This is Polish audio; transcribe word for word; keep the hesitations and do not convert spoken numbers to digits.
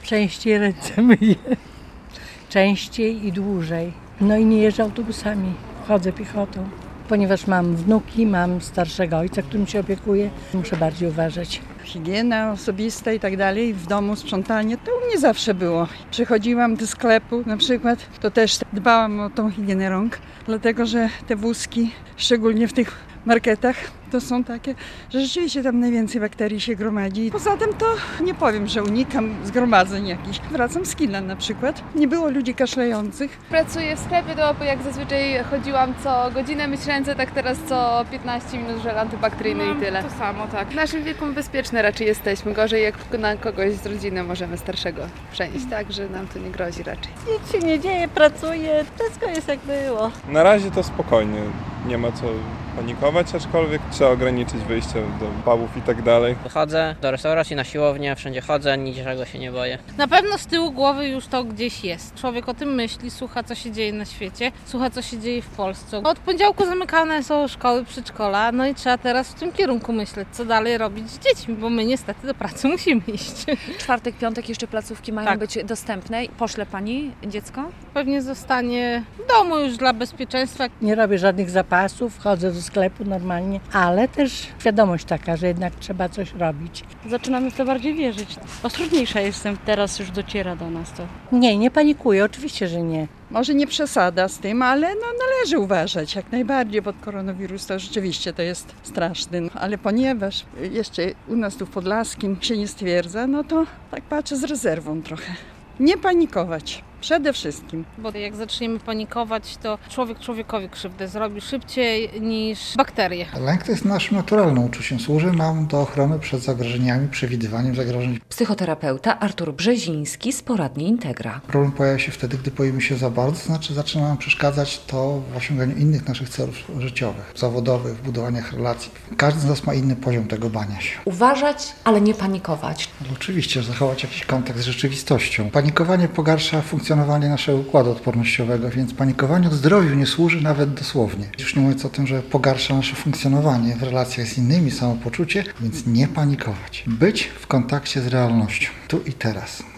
Częściej ręce myję. Częściej i dłużej. No i nie jeżdżę autobusami, chodzę piechotą. Ponieważ mam wnuki, mam starszego ojca, którym się opiekuję, muszę bardziej uważać. Higiena osobista i tak dalej, w domu sprzątanie, to u mnie zawsze było. Przychodziłam do sklepu na przykład, to też dbałam o tą higienę rąk, dlatego że te wózki, szczególnie w tych marketach, to są takie, że rzeczywiście tam najwięcej bakterii się gromadzi. Poza tym to nie powiem, że unikam zgromadzeń jakichś. Wracam z kina na przykład. Nie było ludzi kaszlejących. Pracuję w sklepie, to jak zazwyczaj chodziłam co godzinę myć ręce, tak teraz co piętnaście minut żel antybakteryjny i tyle. To samo, tak. W naszym wieku bezpieczne raczej jesteśmy. Gorzej jak na kogoś z rodziny możemy starszego przenieść, tak, że nam to nie grozi raczej. Nic się nie dzieje, pracuję, wszystko jest jak było. Na razie to spokojnie, nie ma co panikować, aczkolwiek trzeba ograniczyć wyjście do pubów i tak dalej. Chodzę do restauracji, na siłownię, wszędzie chodzę, niczego się nie boję. Na pewno z tyłu głowy już to gdzieś jest. Człowiek o tym myśli, słucha co się dzieje na świecie, słucha co się dzieje w Polsce. Od poniedziałku zamykane są szkoły, przedszkola, no i trzeba teraz w tym kierunku myśleć, co dalej robić z dziećmi, bo my niestety do pracy musimy iść. Czwartek, piątek jeszcze placówki mają Tak. być dostępne. Poszle Pani dziecko? Pewnie zostanie w domu już dla bezpieczeństwa. Nie robię żadnych zapasów, chodzę do sklepu normalnie, ale też świadomość taka, że jednak trzeba coś robić. Zaczynamy w to bardziej wierzyć. Ostrożniejsza jestem, teraz już dociera do nas to. Nie, nie panikuję, oczywiście, że nie. Może nie przesada z tym, ale no, należy uważać jak najbardziej, bo koronawirus to rzeczywiście to jest straszny. No, ale ponieważ jeszcze u nas tu w Podlaskim się nie stwierdza, no to tak patrzę z rezerwą trochę. Nie panikować. Przede wszystkim. Bo jak zaczniemy panikować, to człowiek człowiekowi krzywdę zrobi szybciej niż bakterie. Lęk to jest naszym naturalnym uczuciem. Służy nam do ochrony przed zagrożeniami, przewidywaniem zagrożeń. Psychoterapeuta Artur Brzeziński z poradni Integra. Problem pojawia się wtedy, gdy boimy się za bardzo, to znaczy zaczyna nam przeszkadzać to w osiąganiu innych naszych celów życiowych, zawodowych, w budowaniach relacji. Każdy z nas ma inny poziom tego bania się. Uważać, ale nie panikować. Ale oczywiście, zachować jakiś kontakt z rzeczywistością. Panikowanie pogarsza funkcjonowanie naszego układu odpornościowego, więc panikowaniu zdrowiu nie służy nawet dosłownie. Już nie mówiąc o tym, że pogarsza nasze funkcjonowanie w relacjach z innymi, samopoczucie, więc nie panikować. Być w kontakcie z realnością, tu i teraz.